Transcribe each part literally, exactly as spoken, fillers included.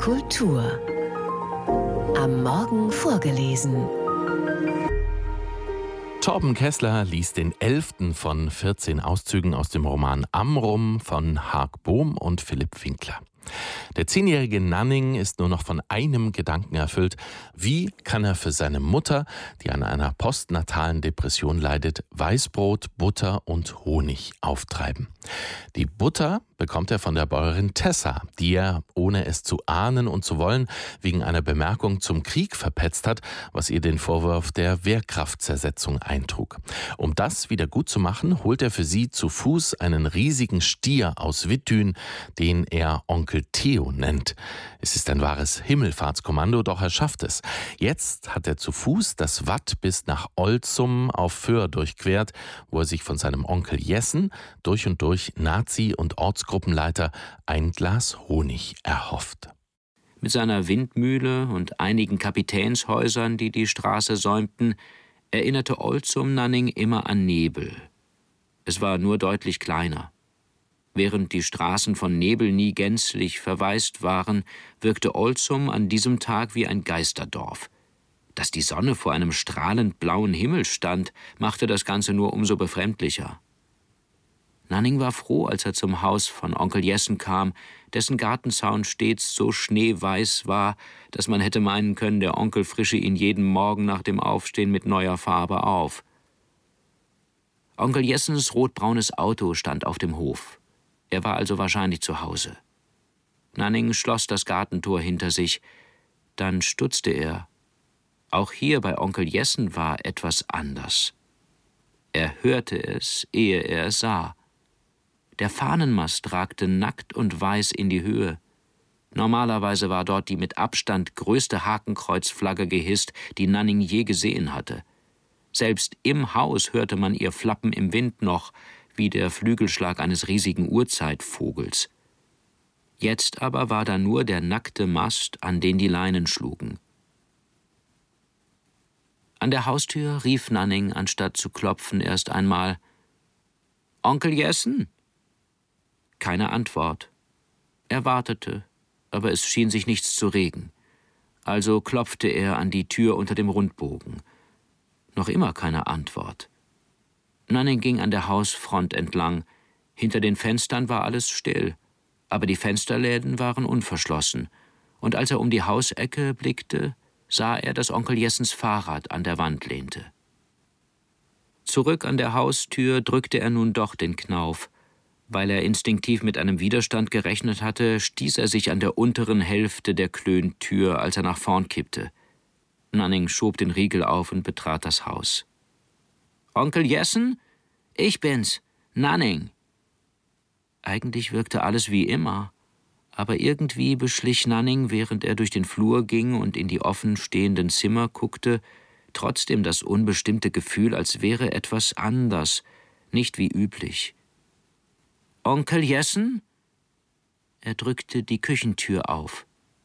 Kultur. Am Morgen vorgelesen. Torben Kessler liest den elften von vierzehn Auszügen aus dem Roman Amrum von Haag Bohm und Philipp Winkler. Der zehnjährige Nanning ist nur noch von einem Gedanken erfüllt: Wie kann er für seine Mutter, die an einer postnatalen Depression leidet, Weißbrot, Butter und Honig auftreiben? Die Butter bekommt er von der Bäuerin Tessa, die er, ohne es zu ahnen und zu wollen, wegen einer Bemerkung zum Krieg verpetzt hat, was ihr den Vorwurf der Wehrkraftzersetzung eintrug. Um das wieder gut zu machen, holt er für sie zu Fuß einen riesigen Stier aus Wittün, den er Onkel Theo nennt. Es ist ein wahres Himmelfahrtskommando, doch er schafft es. Jetzt hat er zu Fuß das Watt bis nach Olzum auf Föhr durchquert, wo er sich von seinem Onkel Jessen, durch und durch Nazi und Ortsgruppenleiter, ein Glas Honig erhofft. Mit seiner Windmühle und einigen Kapitänshäusern, die die Straße säumten, erinnerte Olzum Nanning immer an Nebel. Es war nur deutlich kleiner. Während die Straßen von Nebel nie gänzlich verwaist waren, wirkte Olzum an diesem Tag wie ein Geisterdorf. Dass die Sonne vor einem strahlend blauen Himmel stand, machte das Ganze nur umso befremdlicher. Nanning war froh, als er zum Haus von Onkel Jessen kam, dessen Gartenzaun stets so schneeweiß war, dass man hätte meinen können, der Onkel frische ihn jeden Morgen nach dem Aufstehen mit neuer Farbe auf. Onkel Jessens rotbraunes Auto stand auf dem Hof. Er war also wahrscheinlich zu Hause. Nanning schloss das Gartentor hinter sich. Dann stutzte er. Auch hier bei Onkel Jessen war etwas anders. Er hörte es, ehe er es sah. Der Fahnenmast ragte nackt und weiß in die Höhe. Normalerweise war dort die mit Abstand größte Hakenkreuzflagge gehisst, die Nanning je gesehen hatte. Selbst im Haus hörte man ihr Flappen im Wind noch, wie der Flügelschlag eines riesigen Urzeitvogels. Jetzt aber war da nur der nackte Mast, an den die Leinen schlugen. An der Haustür rief Nanning, anstatt zu klopfen, erst einmal: »Onkel Jessen?« Keine Antwort. Er wartete, aber es schien sich nichts zu regen. Also klopfte er an die Tür unter dem Rundbogen. Noch immer keine Antwort. Nanning ging an der Hausfront entlang. Hinter den Fenstern war alles still, aber die Fensterläden waren unverschlossen. Und als er um die Hausecke blickte, sah er, dass Onkel Jessens Fahrrad an der Wand lehnte. Zurück an der Haustür drückte er nun doch den Knauf. Weil er instinktiv mit einem Widerstand gerechnet hatte, stieß er sich an der unteren Hälfte der Klöntür, als er nach vorn kippte. Nanning schob den Riegel auf und betrat das Haus. »Onkel Jessen? Ich bin's, Nanning.« Eigentlich wirkte alles wie immer, aber irgendwie beschlich Nanning, während er durch den Flur ging und in die offen stehenden Zimmer guckte, trotzdem das unbestimmte Gefühl, als wäre etwas anders, nicht wie üblich. »Onkel Jessen?« Er drückte die Küchentür auf.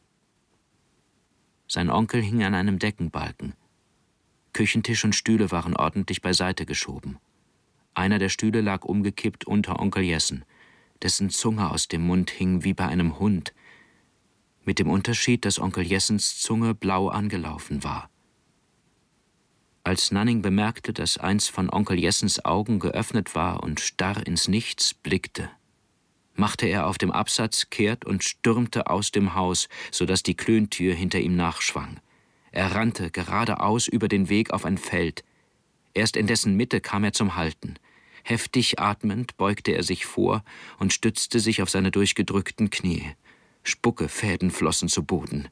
Sein Onkel hing an einem Deckenbalken. Küchentisch und Stühle waren ordentlich beiseite geschoben. Einer der Stühle lag umgekippt unter Onkel Jessen, dessen Zunge aus dem Mund hing wie bei einem Hund, mit dem Unterschied, dass Onkel Jessens Zunge blau angelaufen war. Als Nanning bemerkte, dass eins von Onkel Jessens Augen geöffnet war und starr ins Nichts blickte, machte er auf dem Absatz kehrt und stürmte aus dem Haus, sodass die Klöntür hinter ihm nachschwang. Er rannte geradeaus über den Weg auf ein Feld. Erst in dessen Mitte kam er zum Halten. Heftig atmend beugte er sich vor und stützte sich auf seine durchgedrückten Knie. Spuckefäden flossen zu Boden.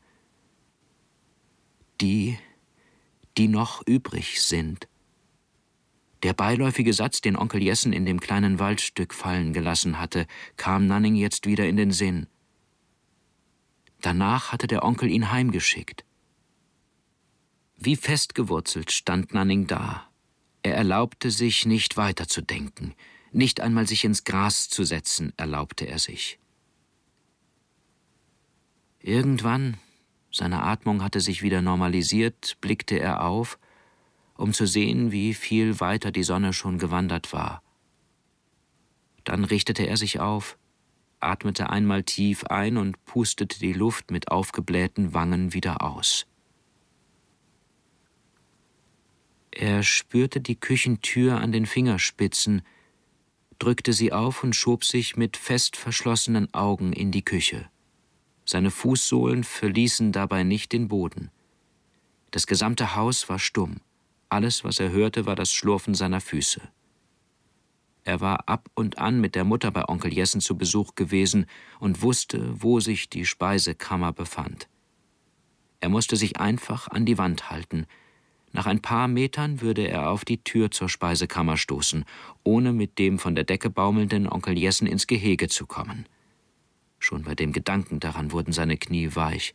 Die, die noch übrig sind. Der beiläufige Satz, den Onkel Jessen in dem kleinen Waldstück fallen gelassen hatte, kam Nanning jetzt wieder in den Sinn. Danach hatte der Onkel ihn heimgeschickt. Wie festgewurzelt stand Nanning da. Er erlaubte sich, nicht weiterzudenken. Nicht einmal sich ins Gras zu setzen, erlaubte er sich. Irgendwann, seine Atmung hatte sich wieder normalisiert, blickte er auf, um zu sehen, wie viel weiter die Sonne schon gewandert war. Dann richtete er sich auf, atmete einmal tief ein und pustete die Luft mit aufgeblähten Wangen wieder aus. Er spürte die Küchentür an den Fingerspitzen, drückte sie auf und schob sich mit fest verschlossenen Augen in die Küche. Seine Fußsohlen verließen dabei nicht den Boden. Das gesamte Haus war stumm. Alles, was er hörte, war das Schlurfen seiner Füße. Er war ab und an mit der Mutter bei Onkel Jessen zu Besuch gewesen und wusste, wo sich die Speisekammer befand. Er musste sich einfach an die Wand halten. Nach ein paar Metern würde er auf die Tür zur Speisekammer stoßen, ohne mit dem von der Decke baumelnden Onkel Jessen ins Gehege zu kommen. Schon bei dem Gedanken daran wurden seine Knie weich.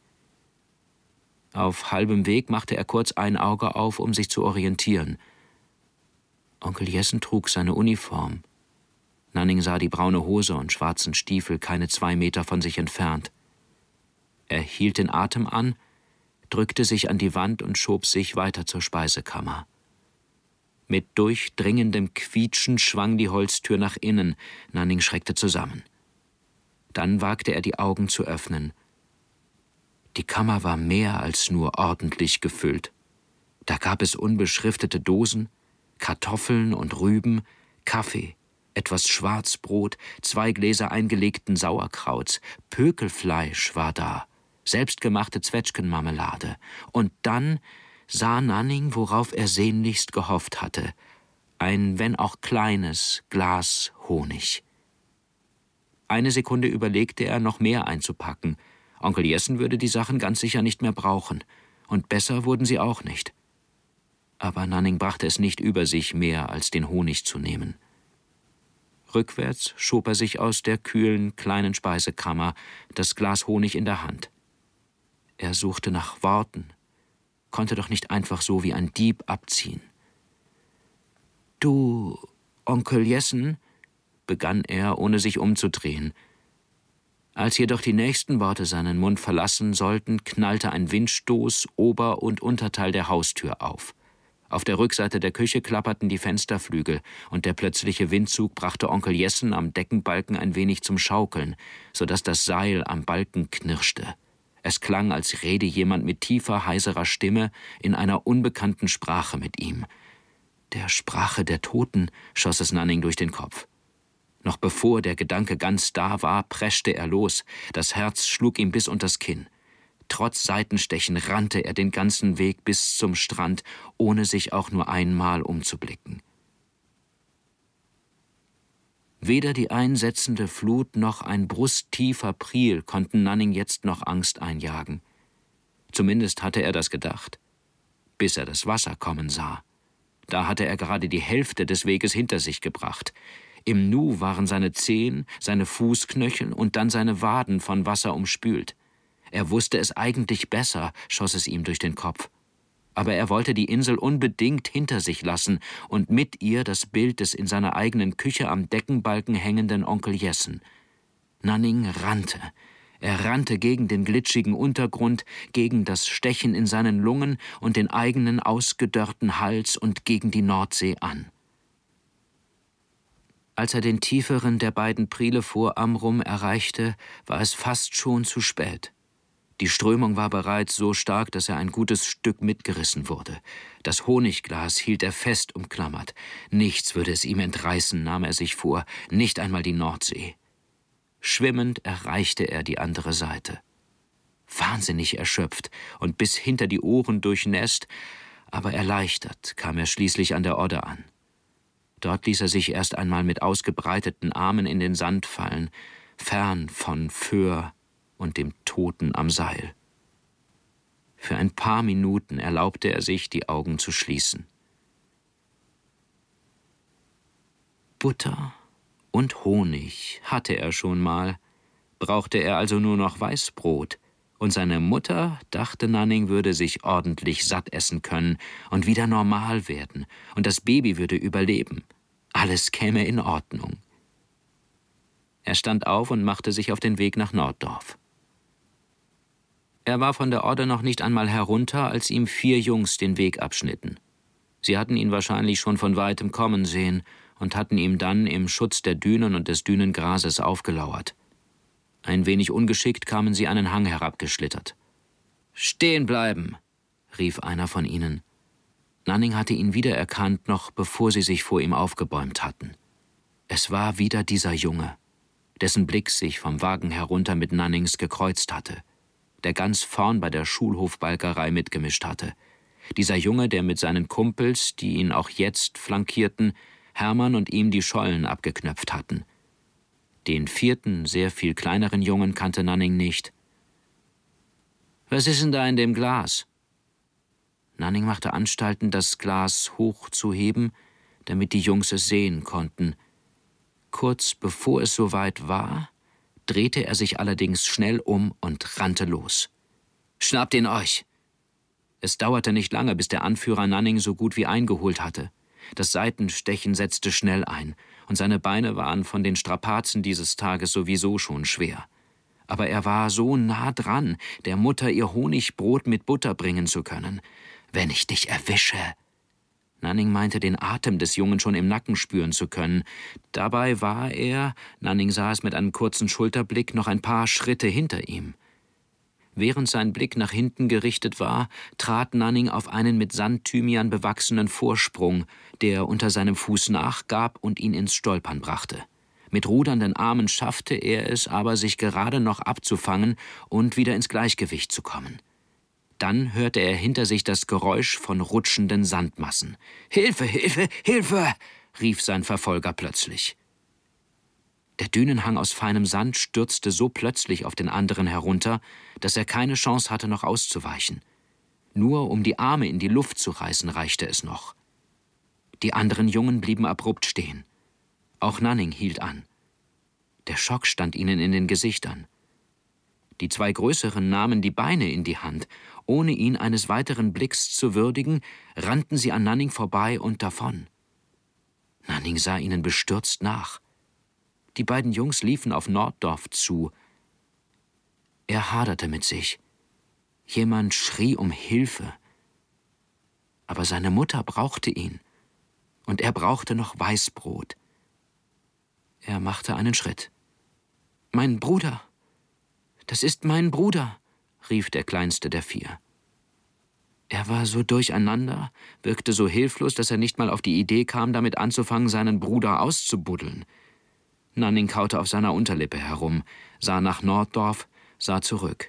Auf halbem Weg machte er kurz ein Auge auf, um sich zu orientieren. Onkel Jessen trug seine Uniform. Nanning sah die braune Hose und schwarzen Stiefel keine zwei Meter von sich entfernt. Er hielt den Atem an, drückte sich an die Wand und schob sich weiter zur Speisekammer. Mit durchdringendem Quietschen schwang die Holztür nach innen. Nanning schreckte zusammen. Dann wagte er die Augen zu öffnen. Die Kammer war mehr als nur ordentlich gefüllt. Da gab es unbeschriftete Dosen, Kartoffeln und Rüben, Kaffee, etwas Schwarzbrot, zwei Gläser eingelegten Sauerkrauts, Pökelfleisch war da, selbstgemachte Zwetschgenmarmelade. Und dann sah Nanning, worauf er sehnlichst gehofft hatte, ein, wenn auch kleines, Glas Honig. Eine Sekunde überlegte er, noch mehr einzupacken. Onkel Jessen würde die Sachen ganz sicher nicht mehr brauchen. Und besser wurden sie auch nicht. Aber Nanning brachte es nicht über sich, mehr als den Honig zu nehmen. Rückwärts schob er sich aus der kühlen, kleinen Speisekammer, das Glas Honig in der Hand. Er suchte nach Worten, konnte doch nicht einfach so wie ein Dieb abziehen. »Du, Onkel Jessen«, begann er, ohne sich umzudrehen. Als jedoch die nächsten Worte seinen Mund verlassen sollten, knallte ein Windstoß Ober- und Unterteil der Haustür auf. Auf der Rückseite der Küche klapperten die Fensterflügel, und der plötzliche Windzug brachte Onkel Jessen am Deckenbalken ein wenig zum Schaukeln, so dass das Seil am Balken knirschte. Es klang, als rede jemand mit tiefer, heiserer Stimme in einer unbekannten Sprache mit ihm. Der Sprache der Toten, schoss es Nanning durch den Kopf. Noch bevor der Gedanke ganz da war, preschte er los. Das Herz schlug ihm bis unters Kinn. Trotz Seitenstechen rannte er den ganzen Weg bis zum Strand, ohne sich auch nur einmal umzublicken. Weder die einsetzende Flut noch ein brusttiefer Priel konnten Nanning jetzt noch Angst einjagen. Zumindest hatte er das gedacht, bis er das Wasser kommen sah. Da hatte er gerade die Hälfte des Weges hinter sich gebracht. Im Nu waren seine Zehen, seine Fußknöchel und dann seine Waden von Wasser umspült. Er wusste es eigentlich besser, schoss es ihm durch den Kopf. Aber er wollte die Insel unbedingt hinter sich lassen und mit ihr das Bild des in seiner eigenen Küche am Deckenbalken hängenden Onkel Jessen. Nanning rannte. Er rannte gegen den glitschigen Untergrund, gegen das Stechen in seinen Lungen und den eigenen ausgedörrten Hals und gegen die Nordsee an. Als er den tieferen der beiden Priele vor Amrum erreichte, war es fast schon zu spät. Die Strömung war bereits so stark, dass er ein gutes Stück mitgerissen wurde. Das Honigglas hielt er fest umklammert. Nichts würde es ihm entreißen, nahm er sich vor, nicht einmal die Nordsee. Schwimmend erreichte er die andere Seite. Wahnsinnig erschöpft und bis hinter die Ohren durchnässt, aber erleichtert kam er schließlich an der Odde an. Dort ließ er sich erst einmal mit ausgebreiteten Armen in den Sand fallen, fern von Föhr und dem Toten am Seil. Für ein paar Minuten erlaubte er sich, die Augen zu schließen. Butter und Honig hatte er schon mal, brauchte er also nur noch Weißbrot, und seine Mutter, dachte Nanning, würde sich ordentlich satt essen können und wieder normal werden, und das Baby würde überleben. Alles käme in Ordnung. Er stand auf und machte sich auf den Weg nach Norddorf. Er war von der Odde noch nicht einmal herunter, als ihm vier Jungs den Weg abschnitten. Sie hatten ihn wahrscheinlich schon von weitem kommen sehen und hatten ihm dann im Schutz der Dünen und des Dünengrases aufgelauert. Ein wenig ungeschickt kamen sie einen Hang herabgeschlittert. »Stehen bleiben«, rief einer von ihnen. Nanning hatte ihn wiedererkannt, noch bevor sie sich vor ihm aufgebäumt hatten. Es war wieder dieser Junge, dessen Blick sich vom Wagen herunter mit Nannings gekreuzt hatte, der ganz vorn bei der Schulhofbalgerei mitgemischt hatte. Dieser Junge, der mit seinen Kumpels, die ihn auch jetzt flankierten, Hermann und ihm die Schollen abgeknöpft hatten. Den vierten, sehr viel kleineren Jungen kannte Nanning nicht. »Was ist denn da in dem Glas?« Nanning machte Anstalten, das Glas hochzuheben, damit die Jungs es sehen konnten. Kurz bevor es soweit war, drehte er sich allerdings schnell um und rannte los. »Schnappt ihn euch!« Es dauerte nicht lange, bis der Anführer Nanning so gut wie eingeholt hatte. Das Seitenstechen setzte schnell ein, und seine Beine waren von den Strapazen dieses Tages sowieso schon schwer. Aber er war so nah dran, der Mutter ihr Honigbrot mit Butter bringen zu können. »Wenn ich dich erwische!« Nanning meinte, den Atem des Jungen schon im Nacken spüren zu können. Dabei war er, Nanning sah es mit einem kurzen Schulterblick, noch ein paar Schritte hinter ihm. Während sein Blick nach hinten gerichtet war, trat Nanning auf einen mit Sandthymian bewachsenen Vorsprung, der unter seinem Fuß nachgab und ihn ins Stolpern brachte. Mit rudernden Armen schaffte er es aber, sich gerade noch abzufangen und wieder ins Gleichgewicht zu kommen. Dann hörte er hinter sich das Geräusch von rutschenden Sandmassen. »Hilfe, Hilfe, Hilfe!« rief sein Verfolger plötzlich. Der Dünenhang aus feinem Sand stürzte so plötzlich auf den anderen herunter, dass er keine Chance hatte, noch auszuweichen. Nur um die Arme in die Luft zu reißen, reichte es noch. Die anderen Jungen blieben abrupt stehen. Auch Nanning hielt an. Der Schock stand ihnen in den Gesichtern. Die zwei Größeren nahmen die Beine in die Hand. Ohne ihn eines weiteren Blicks zu würdigen, rannten sie an Nanning vorbei und davon. Nanning sah ihnen bestürzt nach. Die beiden Jungs liefen auf Norddorf zu. Er haderte mit sich. Jemand schrie um Hilfe. Aber seine Mutter brauchte ihn. Und er brauchte noch Weißbrot. Er machte einen Schritt. »Mein Bruder! Das ist mein Bruder!« rief der kleinste der vier. Er war so durcheinander, wirkte so hilflos, dass er nicht mal auf die Idee kam, damit anzufangen, seinen Bruder auszubuddeln. Nanning kaute auf seiner Unterlippe herum, sah nach Norddorf, sah zurück.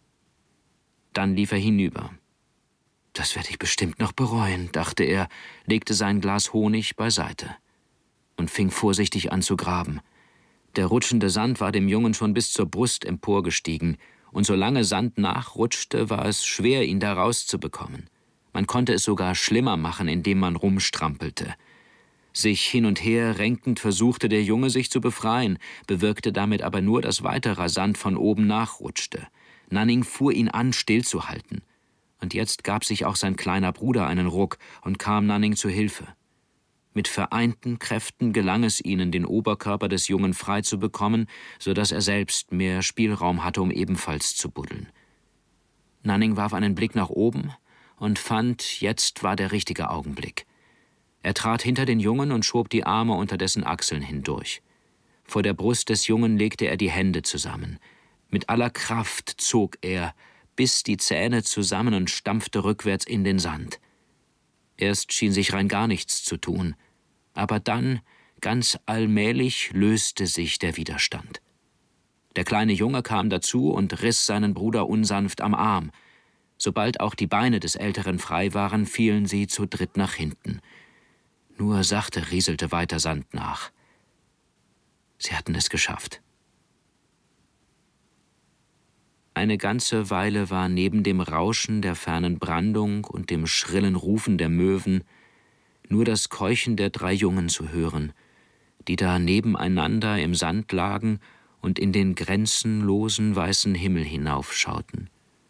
Dann lief er hinüber. »Das werde ich bestimmt noch bereuen«, dachte er, legte sein Glas Honig beiseite und fing vorsichtig an zu graben. Der rutschende Sand war dem Jungen schon bis zur Brust emporgestiegen, und solange Sand nachrutschte, war es schwer, ihn da rauszubekommen. Man konnte es sogar schlimmer machen, indem man rumstrampelte. Sich hin und her renkend versuchte der Junge, sich zu befreien, bewirkte damit aber nur, dass weiterer Sand von oben nachrutschte. Nanning fuhr ihn an, stillzuhalten. Und jetzt gab sich auch sein kleiner Bruder einen Ruck und kam Nanning zu Hilfe. Mit vereinten Kräften gelang es ihnen, den Oberkörper des Jungen frei zu bekommen, so dass er selbst mehr Spielraum hatte, um ebenfalls zu buddeln. Nanning warf einen Blick nach oben und fand, jetzt war der richtige Augenblick. Er trat hinter den Jungen und schob die Arme unter dessen Achseln hindurch. Vor der Brust des Jungen legte er die Hände zusammen. Mit aller Kraft zog er, biss die Zähne zusammen und stampfte rückwärts in den Sand. Erst schien sich rein gar nichts zu tun, aber dann, ganz allmählich, löste sich der Widerstand. Der kleine Junge kam dazu und riss seinen Bruder unsanft am Arm. Sobald auch die Beine des Älteren frei waren, fielen sie zu dritt nach hinten. Nur sachte rieselte weiter Sand nach. Sie hatten es geschafft. Eine ganze Weile war neben dem Rauschen der fernen Brandung und dem schrillen Rufen der Möwen nur das Keuchen der drei Jungen zu hören, die da nebeneinander im Sand lagen und in den grenzenlosen weißen Himmel hinaufschauten.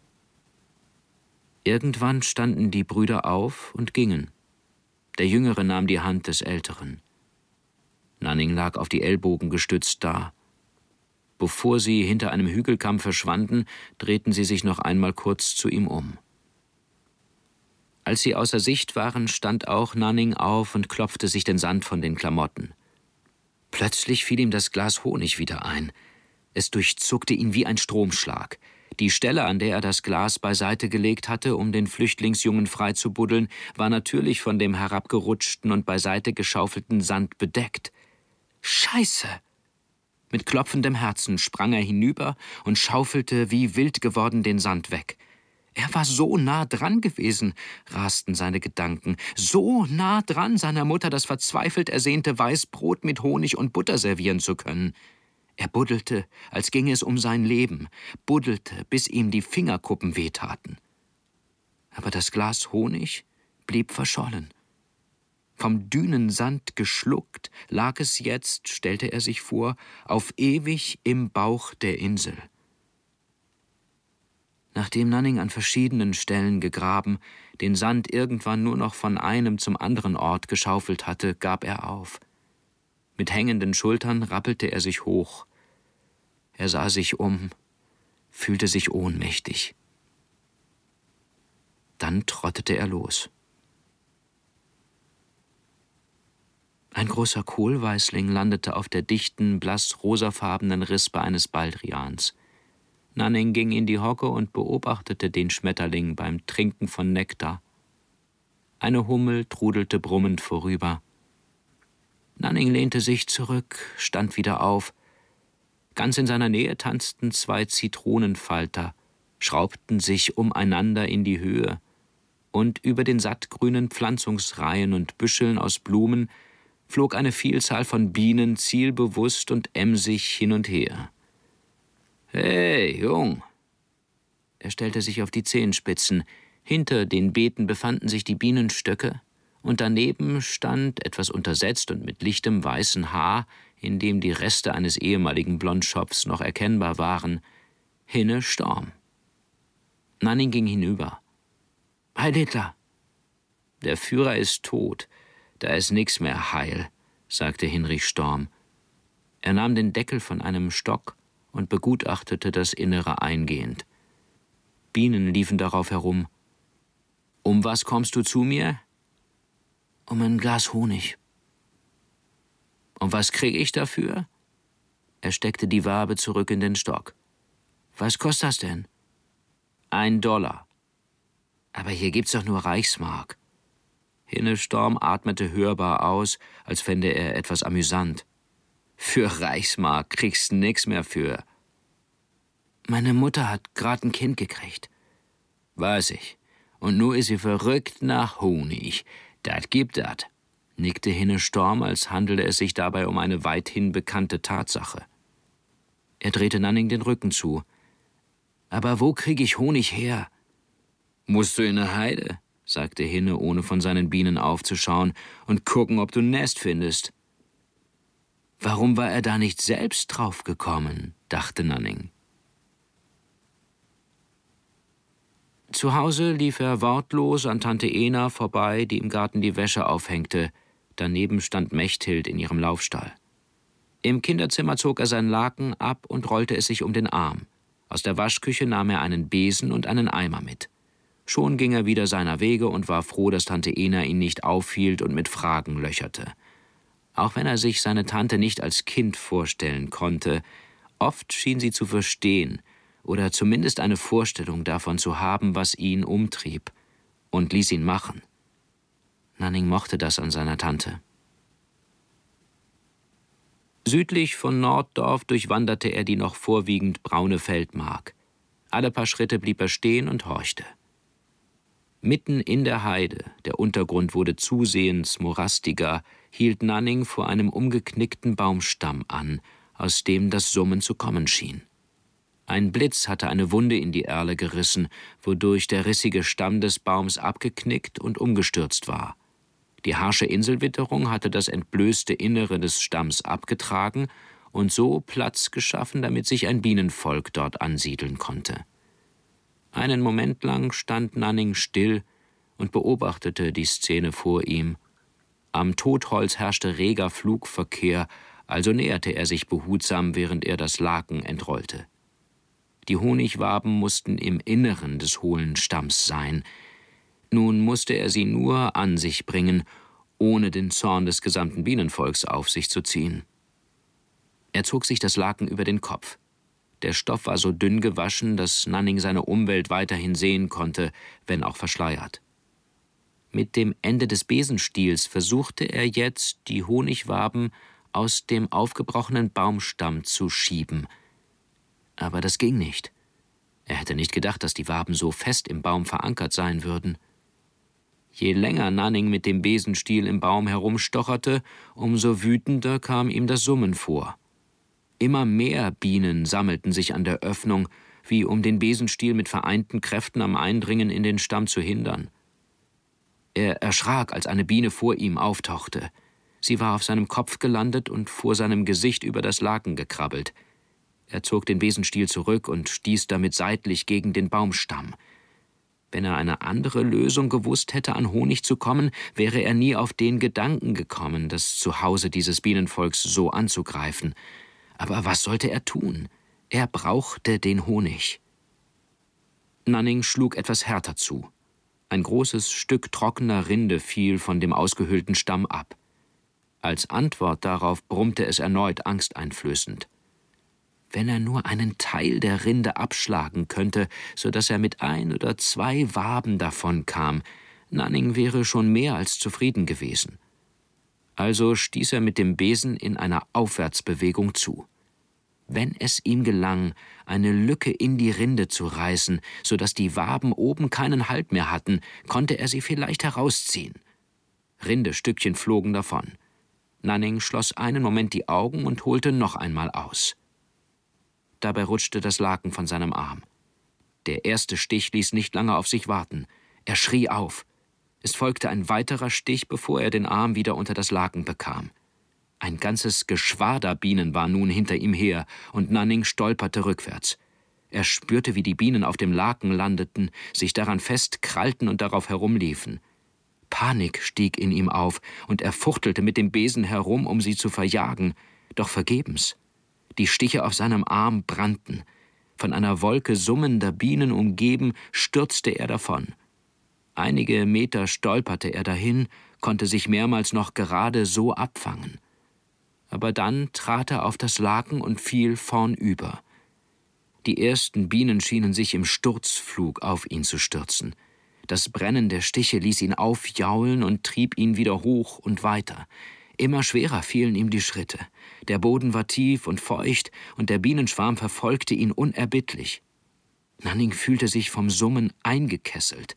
Irgendwann standen die Brüder auf und gingen. Der Jüngere nahm die Hand des Älteren. Nanning lag auf die Ellbogen gestützt da. Bevor sie hinter einem Hügelkamm verschwanden, drehten sie sich noch einmal kurz zu ihm um. Als sie außer Sicht waren, stand auch Nanning auf und klopfte sich den Sand von den Klamotten. Plötzlich fiel ihm das Glas Honig wieder ein. Es durchzuckte ihn wie ein Stromschlag. Die Stelle, an der er das Glas beiseite gelegt hatte, um den Flüchtlingsjungen freizubuddeln, war natürlich von dem herabgerutschten und beiseite geschaufelten Sand bedeckt. »Scheiße!« Mit klopfendem Herzen sprang er hinüber und schaufelte wie wild geworden den Sand weg. Er war so nah dran gewesen, rasten seine Gedanken, so nah dran, seiner Mutter das verzweifelt ersehnte Weißbrot mit Honig und Butter servieren zu können. Er buddelte, als ginge es um sein Leben, buddelte, bis ihm die Fingerkuppen wehtaten. Aber das Glas Honig blieb verschollen. Vom Dünensand geschluckt lag es jetzt, stellte er sich vor, auf ewig im Bauch der Insel. Nachdem Nanning an verschiedenen Stellen gegraben, den Sand irgendwann nur noch von einem zum anderen Ort geschaufelt hatte, gab er auf. Mit hängenden Schultern rappelte er sich hoch. Er sah sich um, fühlte sich ohnmächtig. Dann trottete er los. Ein großer Kohlweißling landete auf der dichten, blass rosafarbenen Rispe eines Baldrians. Nanning ging in die Hocke und beobachtete den Schmetterling beim Trinken von Nektar. Eine Hummel trudelte brummend vorüber. Nanning lehnte sich zurück, stand wieder auf. Ganz in seiner Nähe tanzten zwei Zitronenfalter, schraubten sich umeinander in die Höhe, und über den sattgrünen Pflanzungsreihen und Büscheln aus Blumen flog eine Vielzahl von Bienen zielbewusst und emsig hin und her. »Hey, Jung!« Er stellte sich auf die Zehenspitzen. Hinter den Beeten befanden sich die Bienenstöcke, und daneben stand, etwas untersetzt und mit lichtem weißen Haar, in dem die Reste eines ehemaligen Blondschopfs noch erkennbar waren, Hinne Storm. Nanning ging hinüber. »Heil Hitler!« »Der Führer ist tot, da ist nix mehr heil«, sagte Hinrich Storm. Er nahm den Deckel von einem Stock und begutachtete das Innere eingehend. Bienen liefen darauf herum. »Um was kommst du zu mir?« »Um ein Glas Honig.« »Und was krieg ich dafür?« Er steckte die Wabe zurück in den Stock. »Was kostet das denn?« »Ein Dollar.« »Aber hier gibt's doch nur Reichsmark.« Hinne Storm atmete hörbar aus, als fände er etwas amüsant. »Für Reichsmark kriegst du nix mehr für.« »Meine Mutter hat grad ein Kind gekriegt.« »Weiß ich. Und nu is sie verrückt nach Honig. Dat gibt dat«, nickte Hinne Storm, als handelte es sich dabei um eine weithin bekannte Tatsache. Er drehte Nanning den Rücken zu. »Aber wo krieg ich Honig her?« »Musst du in ne Heide«, sagte Hinne, ohne von seinen Bienen aufzuschauen, »und gucken, ob du ein Nest findest.« Warum war er da nicht selbst drauf gekommen, dachte Nanning. Zu Hause lief er wortlos an Tante Ena vorbei, die im Garten die Wäsche aufhängte. Daneben stand Mechthild in ihrem Laufstall. Im Kinderzimmer zog er sein Laken ab und rollte es sich um den Arm. Aus der Waschküche nahm er einen Besen und einen Eimer mit. Schon ging er wieder seiner Wege und war froh, dass Tante Ena ihn nicht aufhielt und mit Fragen löcherte. Auch wenn er sich seine Tante nicht als Kind vorstellen konnte, oft schien sie zu verstehen oder zumindest eine Vorstellung davon zu haben, was ihn umtrieb, und ließ ihn machen. Nanning mochte das an seiner Tante. Südlich von Norddorf durchwanderte er die noch vorwiegend braune Feldmark. Alle paar Schritte blieb er stehen und horchte. Mitten in der Heide, der Untergrund wurde zusehends morastiger, hielt Nanning vor einem umgeknickten Baumstamm an, aus dem das Summen zu kommen schien. Ein Blitz hatte eine Wunde in die Erle gerissen, wodurch der rissige Stamm des Baums abgeknickt und umgestürzt war. Die harsche Inselwitterung hatte das entblößte Innere des Stamms abgetragen und so Platz geschaffen, damit sich ein Bienenvolk dort ansiedeln konnte. Einen Moment lang stand Nanning still und beobachtete die Szene vor ihm. Am Totholz herrschte reger Flugverkehr, also näherte er sich behutsam, während er das Laken entrollte. Die Honigwaben mussten im Inneren des hohlen Stamms sein. Nun musste er sie nur an sich bringen, ohne den Zorn des gesamten Bienenvolks auf sich zu ziehen. Er zog sich das Laken über den Kopf. Der Stoff war so dünn gewaschen, dass Nanning seine Umwelt weiterhin sehen konnte, wenn auch verschleiert. Mit dem Ende des Besenstiels versuchte er jetzt, die Honigwaben aus dem aufgebrochenen Baumstamm zu schieben. Aber das ging nicht. Er hätte nicht gedacht, dass die Waben so fest im Baum verankert sein würden. Je länger Nanning mit dem Besenstiel im Baum herumstocherte, umso wütender kam ihm das Summen vor. Immer mehr Bienen sammelten sich an der Öffnung, wie um den Besenstiel mit vereinten Kräften am Eindringen in den Stamm zu hindern. Er erschrak, als eine Biene vor ihm auftauchte. Sie war auf seinem Kopf gelandet und vor seinem Gesicht über das Laken gekrabbelt. Er zog den Besenstiel zurück und stieß damit seitlich gegen den Baumstamm. Wenn er eine andere Lösung gewusst hätte, an Honig zu kommen, wäre er nie auf den Gedanken gekommen, das Zuhause dieses Bienenvolks so anzugreifen. Aber was sollte er tun? Er brauchte den Honig. Nanning schlug etwas härter zu. Ein großes Stück trockener Rinde fiel von dem ausgehöhlten Stamm ab. Als Antwort darauf brummte es erneut angsteinflößend. Wenn er nur einen Teil der Rinde abschlagen könnte, so dass er mit ein oder zwei Waben davon kam, Nanning wäre schon mehr als zufrieden gewesen. Also stieß er mit dem Besen in einer Aufwärtsbewegung zu. Wenn es ihm gelang, eine Lücke in die Rinde zu reißen, so dass die Waben oben keinen Halt mehr hatten, konnte er sie vielleicht herausziehen. Rindestückchen flogen davon. Nanning schloss einen Moment die Augen und holte noch einmal aus. Dabei rutschte das Laken von seinem Arm. Der erste Stich ließ nicht lange auf sich warten. Er schrie auf. Es folgte ein weiterer Stich, bevor er den Arm wieder unter das Laken bekam. Ein ganzes Geschwader Bienen war nun hinter ihm her, und Nanning stolperte rückwärts. Er spürte, wie die Bienen auf dem Laken landeten, sich daran festkrallten und darauf herumliefen. Panik stieg in ihm auf, und er fuchtelte mit dem Besen herum, um sie zu verjagen, doch vergebens. Die Stiche auf seinem Arm brannten. Von einer Wolke summender Bienen umgeben, stürzte er davon. Einige Meter stolperte er dahin, konnte sich mehrmals noch gerade so abfangen. Aber dann trat er auf das Laken und fiel vornüber. Die ersten Bienen schienen sich im Sturzflug auf ihn zu stürzen. Das Brennen der Stiche ließ ihn aufjaulen und trieb ihn wieder hoch und weiter. Immer schwerer fielen ihm die Schritte. Der Boden war tief und feucht, und der Bienenschwarm verfolgte ihn unerbittlich. Nanning fühlte sich vom Summen eingekesselt.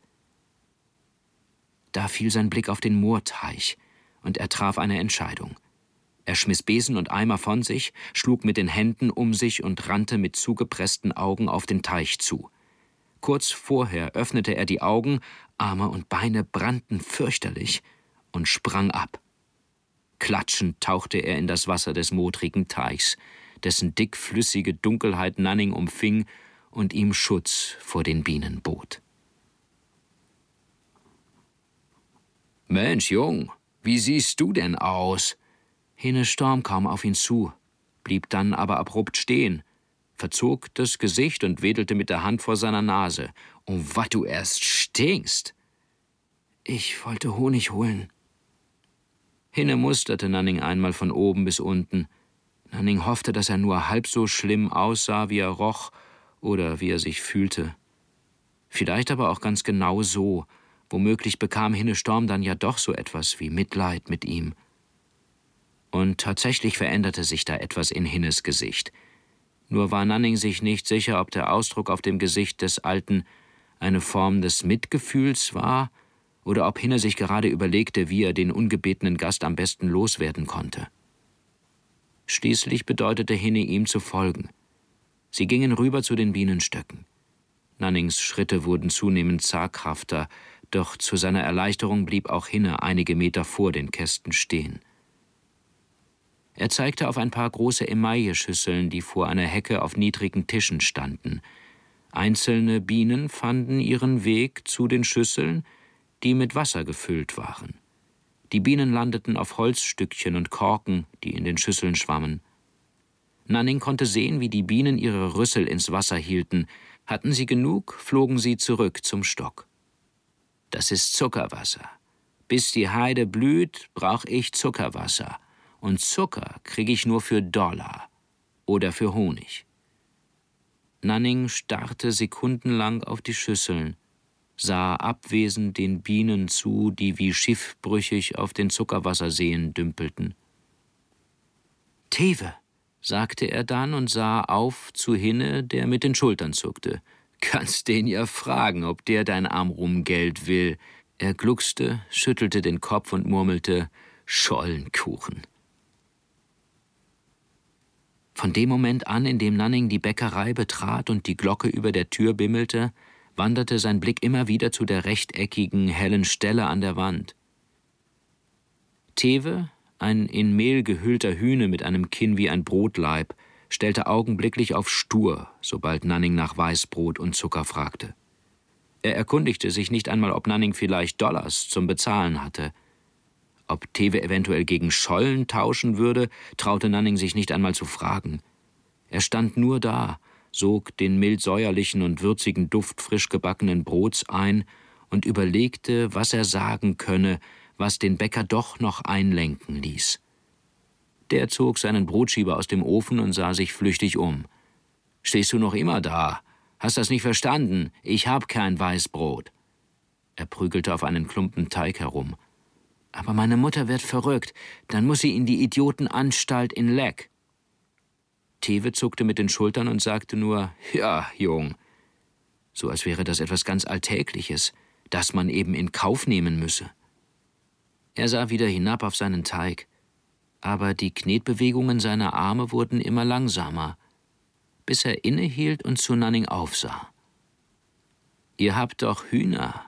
Da fiel sein Blick auf den Moorteich, und er traf eine Entscheidung. Er schmiss Besen und Eimer von sich, schlug mit den Händen um sich und rannte mit zugepressten Augen auf den Teich zu. Kurz vorher öffnete er die Augen, Arme und Beine brannten fürchterlich, und sprang ab. Klatschend tauchte er in das Wasser des modrigen Teichs, dessen dickflüssige Dunkelheit Nanning umfing und ihm Schutz vor den Bienen bot. »Mensch, Jung, wie siehst du denn aus?« Hinne Storm kam auf ihn zu, blieb dann aber abrupt stehen, verzog das Gesicht und wedelte mit der Hand vor seiner Nase. »Oh, was du erst stinkst!« »Ich wollte Honig holen.« Hinne musterte Nanning einmal von oben bis unten. Nanning hoffte, dass er nur halb so schlimm aussah, wie er roch oder wie er sich fühlte. Vielleicht aber auch ganz genau so. Womöglich bekam Hinne Storm dann ja doch so etwas wie Mitleid mit ihm. Und tatsächlich veränderte sich da etwas in Hinnes Gesicht. Nur war Nanning sich nicht sicher, ob der Ausdruck auf dem Gesicht des Alten eine Form des Mitgefühls war oder ob Hinne sich gerade überlegte, wie er den ungebetenen Gast am besten loswerden konnte. Schließlich bedeutete Hinne, ihm zu folgen. Sie gingen rüber zu den Bienenstöcken. Nannings Schritte wurden zunehmend zaghafter, doch zu seiner Erleichterung blieb auch Hinne einige Meter vor den Kästen stehen. Er zeigte auf ein paar große Emailleschüsseln, die vor einer Hecke auf niedrigen Tischen standen. Einzelne Bienen fanden ihren Weg zu den Schüsseln, die mit Wasser gefüllt waren. Die Bienen landeten auf Holzstückchen und Korken, die in den Schüsseln schwammen. Nanning konnte sehen, wie die Bienen ihre Rüssel ins Wasser hielten. Hatten sie genug, flogen sie zurück zum Stock. »Das ist Zuckerwasser. Bis die Heide blüht, brauch ich Zuckerwasser. Und Zucker kriege ich nur für Dollar oder für Honig.« Nanning starrte sekundenlang auf die Schüsseln, sah abwesend den Bienen zu, die wie schiffbrüchig auf den Zuckerwasserseen dümpelten. »Tewe«, sagte er dann und sah auf zu Hinne, der mit den Schultern zuckte. »Kannst den ja fragen, ob der dein Amrum-Geld will.« Er gluckste, schüttelte den Kopf und murmelte, »Schollenkuchen.« Von dem Moment an, in dem Nanning die Bäckerei betrat und die Glocke über der Tür bimmelte, wanderte sein Blick immer wieder zu der rechteckigen, hellen Stelle an der Wand. Tewe, ein in Mehl gehüllter Hühne mit einem Kinn wie ein Brotlaib, stellte augenblicklich auf stur, sobald Nanning nach Weißbrot und Zucker fragte. Er erkundigte sich nicht einmal, ob Nanning vielleicht Dollars zum Bezahlen hatte. Ob Tewe eventuell gegen Schollen tauschen würde, traute Nanning sich nicht einmal zu fragen. Er stand nur da, sog den mild-säuerlichen und würzigen Duft frisch gebackenen Brots ein und überlegte, was er sagen könne, was den Bäcker doch noch einlenken ließ. Der zog seinen Brotschieber aus dem Ofen und sah sich flüchtig um. »Stehst du noch immer da? Hast das nicht verstanden? Ich hab kein Weißbrot.« Er prügelte auf einen Klumpen Teig herum. »Aber meine Mutter wird verrückt. Dann muss sie in die Idiotenanstalt in Leck.« Tewe zuckte mit den Schultern und sagte nur, »Ja, Jung.« So als wäre das etwas ganz Alltägliches, das man eben in Kauf nehmen müsse. Er sah wieder hinab auf seinen Teig. Aber die Knetbewegungen seiner Arme wurden immer langsamer, bis er innehielt und zu Nanning aufsah. »Ihr habt doch Hühner.«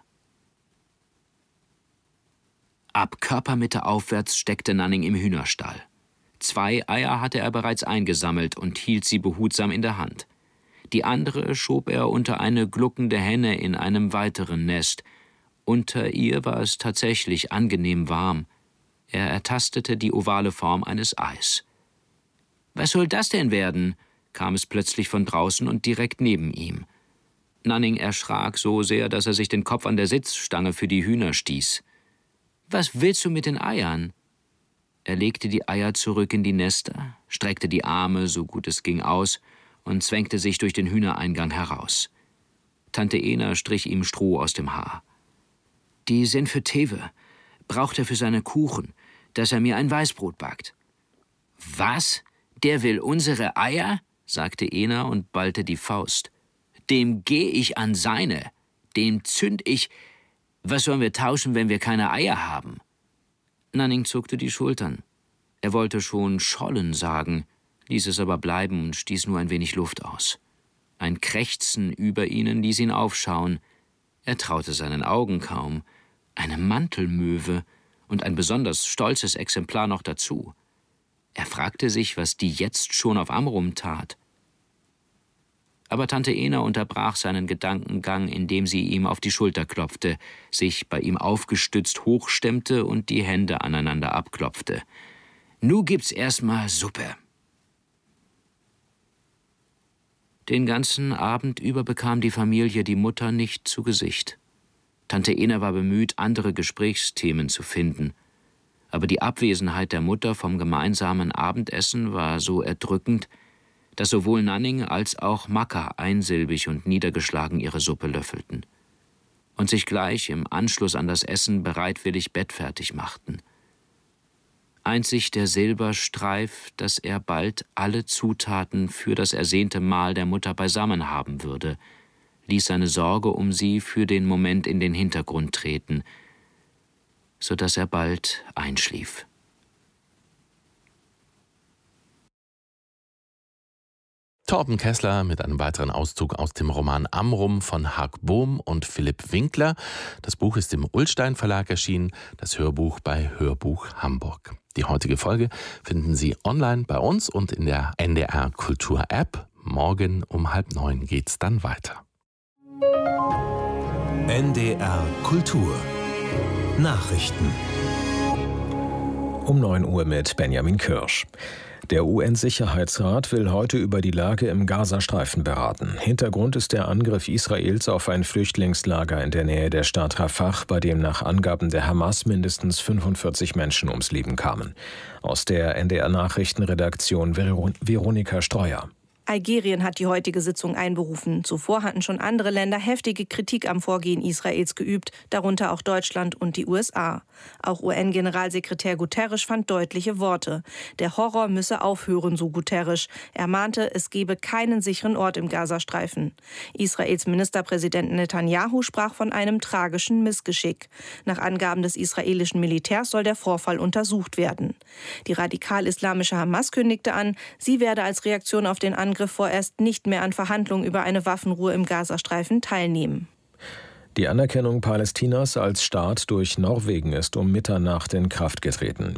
Ab Körpermitte aufwärts steckte Nanning im Hühnerstall. Zwei Eier hatte er bereits eingesammelt und hielt sie behutsam in der Hand. Die andere schob er unter eine gluckende Henne in einem weiteren Nest. Unter ihr war es tatsächlich angenehm warm. Er ertastete die ovale Form eines Eis. »Was soll das denn werden?« kam es plötzlich von draußen und direkt neben ihm. Nanning erschrak so sehr, dass er sich den Kopf an der Sitzstange für die Hühner stieß. »Was willst du mit den Eiern?« Er legte die Eier zurück in die Nester, streckte die Arme, so gut es ging, aus und zwängte sich durch den Hühnereingang heraus. Tante Ena strich ihm Stroh aus dem Haar. »Die sind für Tewe. Braucht er für seine Kuchen, dass er mir ein Weißbrot backt.« »Was? Der will unsere Eier?« sagte Ena und ballte die Faust. »Dem geh ich an seine. Dem zünd ich. Was sollen wir tauschen, wenn wir keine Eier haben?« Nanning zuckte die Schultern. Er wollte schon Schollen sagen, ließ es aber bleiben und stieß nur ein wenig Luft aus. Ein Krächzen über ihnen ließ ihn aufschauen. Er traute seinen Augen kaum. Eine Mantelmöwe und ein besonders stolzes Exemplar noch dazu. Er fragte sich, was die jetzt schon auf Amrum tat. Aber Tante Ena unterbrach seinen Gedankengang, indem sie ihm auf die Schulter klopfte, sich bei ihm aufgestützt hochstemmte und die Hände aneinander abklopfte. »Nu gibt's erstmal Suppe.« Den ganzen Abend über bekam die Familie die Mutter nicht zu Gesicht. Tante Ena war bemüht, andere Gesprächsthemen zu finden. Aber die Abwesenheit der Mutter vom gemeinsamen Abendessen war so erdrückend, dass sowohl Nanning als auch Makka einsilbig und niedergeschlagen ihre Suppe löffelten und sich gleich im Anschluss an das Essen bereitwillig bettfertig machten. Einzig der Silberstreif, dass er bald alle Zutaten für das ersehnte Mahl der Mutter beisammen haben würde, ließ seine Sorge um sie für den Moment in den Hintergrund treten, so dass er bald einschlief. Torben Kessler mit einem weiteren Auszug aus dem Roman Amrum von Hark Bohm und Philipp Winkler. Das Buch ist im Ullstein Verlag erschienen, das Hörbuch bei Hörbuch Hamburg. Die heutige Folge finden Sie online bei uns und in der N D R Kultur App. Morgen um halb neun geht's dann weiter. N D R Kultur Nachrichten um neun Uhr mit Benjamin Kirsch. Der U N-Sicherheitsrat will heute über die Lage im Gazastreifen beraten. Hintergrund ist der Angriff Israels auf ein Flüchtlingslager in der Nähe der Stadt Rafah, bei dem nach Angaben der Hamas mindestens fünfundvierzig Menschen ums Leben kamen. Aus der N D R-Nachrichtenredaktion Veronika Streuer. Algerien hat die heutige Sitzung einberufen. Zuvor hatten schon andere Länder heftige Kritik am Vorgehen Israels geübt, darunter auch Deutschland und die U S A. Auch U N-Generalsekretär Guterres fand deutliche Worte. Der Horror müsse aufhören, so Guterres. Er mahnte, es gebe keinen sicheren Ort im Gazastreifen. Israels Ministerpräsident Netanyahu sprach von einem tragischen Missgeschick. Nach Angaben des israelischen Militärs soll der Vorfall untersucht werden. Die radikal-islamische Hamas kündigte an, sie werde als Reaktion auf den Angriff vorerst nicht mehr an Verhandlungen über eine Waffenruhe im Gazastreifen teilnehmen. Die Anerkennung Palästinas als Staat durch Norwegen ist um Mitternacht in Kraft getreten.